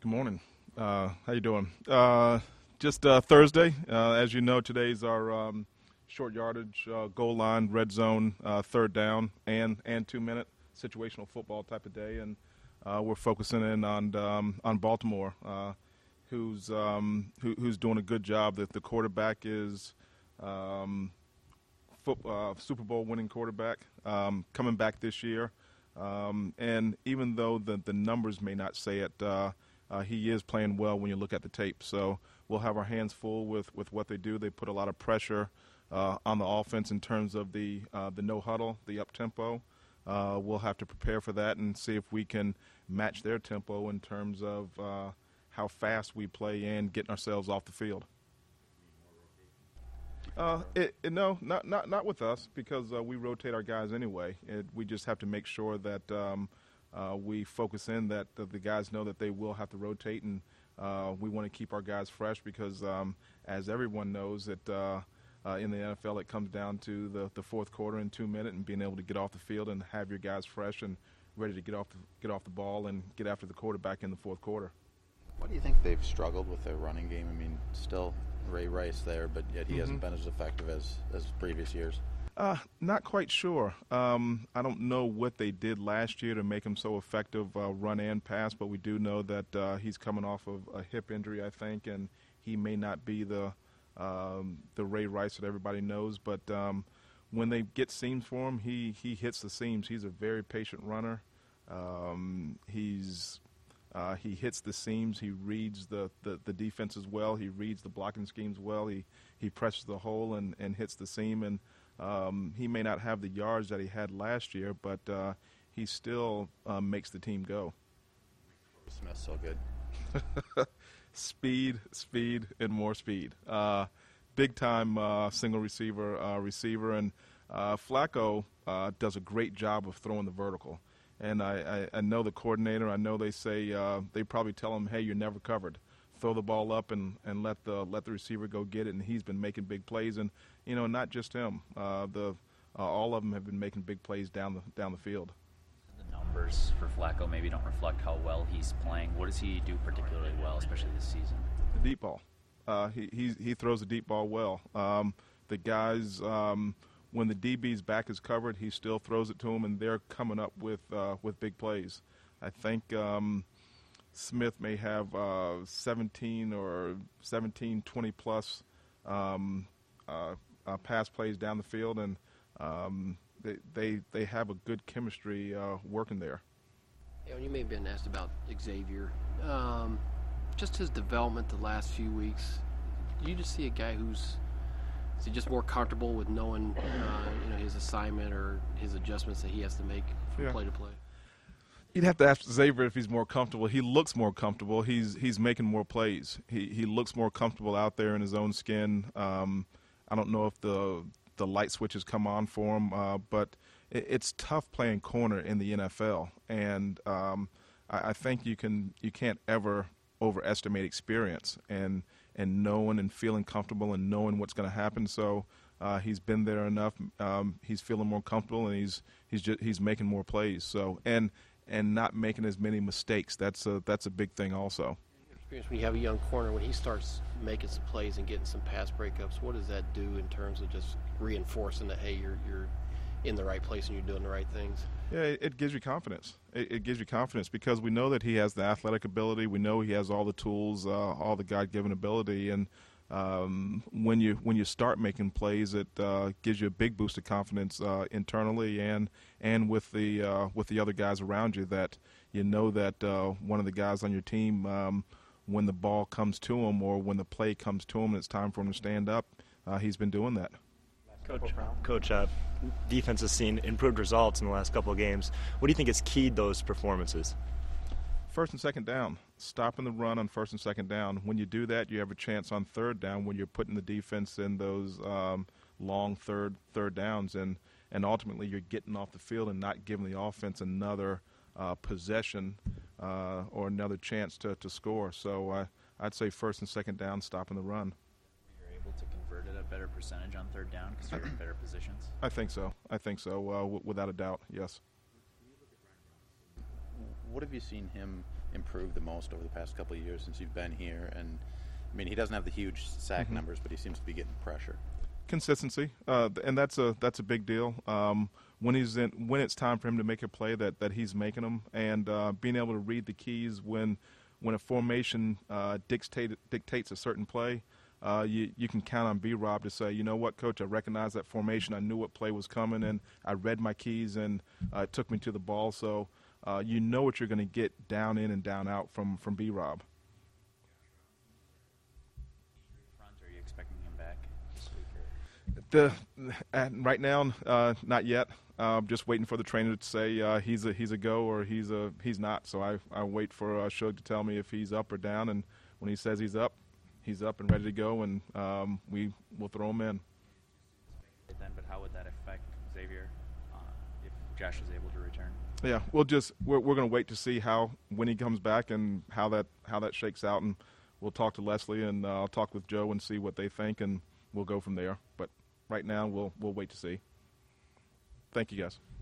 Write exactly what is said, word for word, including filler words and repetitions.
morning. Uh, how you doing? Uh, just uh, Thursday. Uh, as you know, today's our um, short yardage, uh, goal line, red zone, uh, third down, and and two minute situational football type of day, and uh, we're focusing in on um, on Baltimore, uh, who's um, who, who's doing a good job. That the quarterback is um, foot, uh, Super Bowl winning quarterback, um, coming back this year, um, and even though the the numbers may not say it. Uh, Uh, he is playing well when you look at the tape. So we'll have our hands full with, with what they do. They put a lot of pressure uh, on the offense in terms of the uh, the no huddle, the up tempo. Uh, we'll have to prepare for that and see if we can match their tempo in terms of uh, how fast we play and getting ourselves off the field. Uh, it, it, no, not not not with us because uh, we rotate our guys anyway. It, we just have to make sure that. Um, Uh, we focus in that the, the guys know that they will have to rotate, and uh, we want to keep our guys fresh because, um, as everyone knows, that uh, uh, in the N F L it comes down to the, the fourth quarter and two minutes and being able to get off the field and have your guys fresh and ready to get off the, get off the ball and get after the quarterback in the fourth quarter. Why do you think they've struggled with their running game? I mean, still Ray Rice there, but yet he mm-hmm. hasn't been as effective as, as previous years. Uh, not quite sure. Um, I don't know what they did last year to make him so effective uh, run and pass, but we do know that uh, he's coming off of a hip injury, I think, and he may not be the um, the Ray Rice that everybody knows. But um, when they get seams for him, he, he hits the seams. He's a very patient runner. Um, he's uh, he hits the seams. He reads the, the, the defense as well. He reads the blocking schemes well. He he presses the hole and, and hits the seam. And Um, he may not have the yards that he had last year, but uh, he still uh, makes the team go. Smith's so good. Speed, speed, and more speed. Uh, big-time uh, single receiver, uh, receiver, and uh, Flacco uh, does a great job of throwing the vertical. And I, I, I know the coordinator. I know they say uh, they probably tell him, "Hey, you're never covered. Throw the ball up and, and let the let the receiver go get it." And he's been making big plays, and you know, not just him. Uh, the uh, all of them have been making big plays down the down the field. The numbers for Flacco maybe don't reflect how well he's playing. What does he do particularly well, especially this season? The deep ball. Uh, he he he throws the deep ball well. Um, the guys, um, when the D B's back is covered, he still throws it to them, and they're coming up with uh, with big plays. I think. Um, Smith may have uh, seventeen or seventeen, twenty plus um, uh, uh, pass plays down the field, and um, they, they they have a good chemistry uh, working there. Yeah, you may have been asked about Xavier. Um, just his development the last few weeks. Do you just see a guy who's is he just more comfortable with knowing uh, you know his assignment or his adjustments that he has to make from yeah. play to play? You'd have to ask Xavier if he's more comfortable. He looks more comfortable. He's he's making more plays. He he looks more comfortable out there in his own skin. Um, I don't know if the the light switches come on for him, uh, but it, it's tough playing corner in the N F L, and um, I, I think you can you can't ever overestimate experience and and knowing and feeling comfortable and knowing what's going to happen. So uh, he's been there enough. Um, he's feeling more comfortable, and he's he's just, he's making more plays. So and. and not making as many mistakes. That's a, that's a big thing also. When you have a young corner, when he starts making some plays and getting some pass breakups, what does that do in terms of just reinforcing that, hey, you're you're in the right place and you're doing the right things? Yeah, it, it gives you confidence. It, it gives you confidence because we know that he has the athletic ability. We know he has all the tools, uh, all the God-given ability, and um, when you when you start making plays, it uh, gives you a big boost of confidence uh, internally and and with the uh, with the other guys around you. That you know that uh, one of the guys on your team, um, when the ball comes to him or when the play comes to him, and it's time for him to stand up. Uh, he's been doing that. Coach, Coach, uh, defense has seen improved results in the last couple of games. What do you think has keyed those performances? First and second down, stopping the run on first and second down. When you do that, you have a chance on third down when you're putting the defense in those um, long third third downs, and, and ultimately you're getting off the field and not giving the offense another uh, possession uh, or another chance to, to score. So uh, I'd say first and second down, stopping the run. You're able to convert it a better percentage on third down because you're in better positions? I think so. I think so, uh, w- without a doubt, yes. what have you seen him improve the most over the past couple of years since you've been here? And I mean, he doesn't have the huge sack Mm-hmm. numbers, but he seems to be getting pressure. Consistency, uh, and that's a that's a big deal. Um, when he's in, when it's time for him to make a play, that, that he's making them, and uh, being able to read the keys when when a formation uh, dictate, dictates a certain play, uh, you you can count on B-Rob to say, you know what, Coach, I recognize that formation. I knew what play was coming, and I read my keys, and uh, it took me to the ball. So uh, you know what you're going to get down in and down out from from B-Rob. Front, are you expecting him back this week? Or? The uh, right now, uh, not yet. Uh, just waiting for the trainer to say uh, he's a he's a go or he's a he's not. So I I wait for uh, Shug to tell me if he's up or down, and when he says he's up, he's up and ready to go, and um, we will throw him in. Then, but how would that affect Xavier uh, if Josh is able to return? Yeah, we'll just we're we're going to wait to see how when he comes back and how that how that shakes out, and we'll talk to Leslie and uh, I'll talk with Joe and see what they think, and we'll go from there. But right now, we'll we'll wait to see. Thank you, guys.